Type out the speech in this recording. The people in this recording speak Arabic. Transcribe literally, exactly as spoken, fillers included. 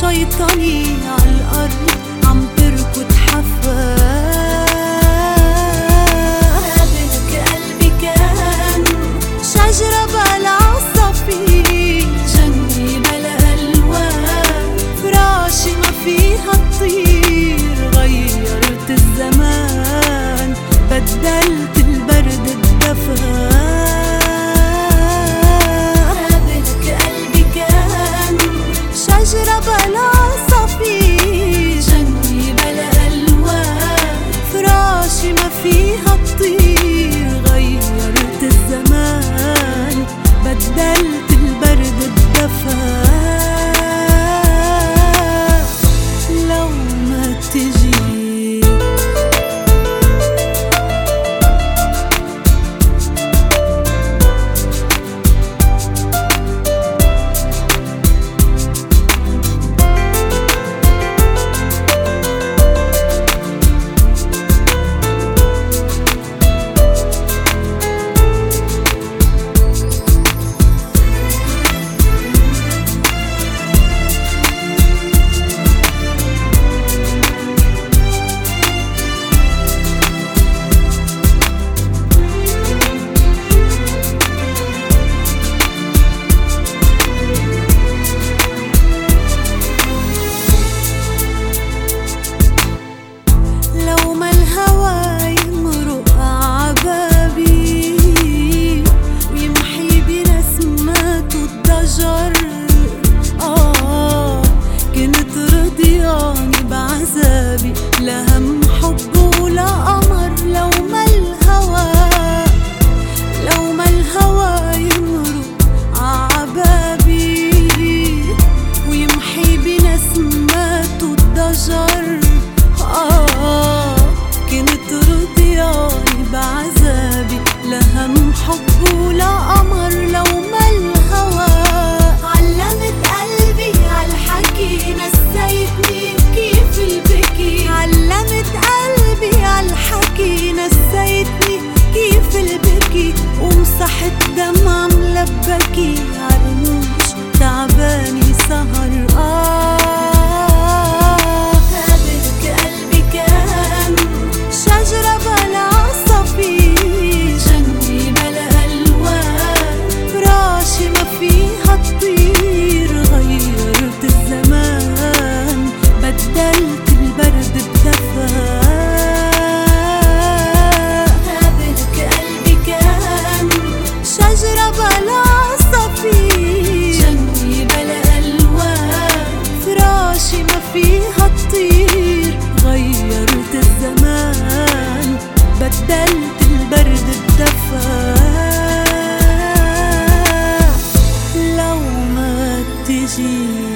شيطاني عالأرض عم تركض حفاك. قابلك قلبي كان شجرة بلا عصافير، جنة بلا ألوان، فراشي ما فيها تطير. غيرت الزمان بدلت البرد الدفا. شجرة بلا عصافير، جنة بلا ألوان، فراشي ما فيها تطير. غيرت الزمان بدلت البرد الدفا. لو ما تجي لا هم حب ولا قمر. لو ما الهوى لو ما الهوى يمرق عبابي ويمحي بنسماته الضجر. آه كنت رضياني بعذابي. لا هم حب ولا قمر. لو ما الهوى علمت قلبي عالحكي، نسيتني كيف البكي. علمت قلبي عالحكي، نسيتني كيف البكي. ومسحت دمع ملبكي عرموش تعباني سهر. آه قابلك قلبي كان شجرة بلا عصافير، جنة بلا ألوان، فراشي ما فيها تطير. غيرت الزمان بدلت البرد بدفا. قابلك قلبي كان شجرة بلا عصافير، جنة بلا ألوان، فراشي ما فيها تطير. غيرت الزمان بدلت البرد بدفا. لو ما تجي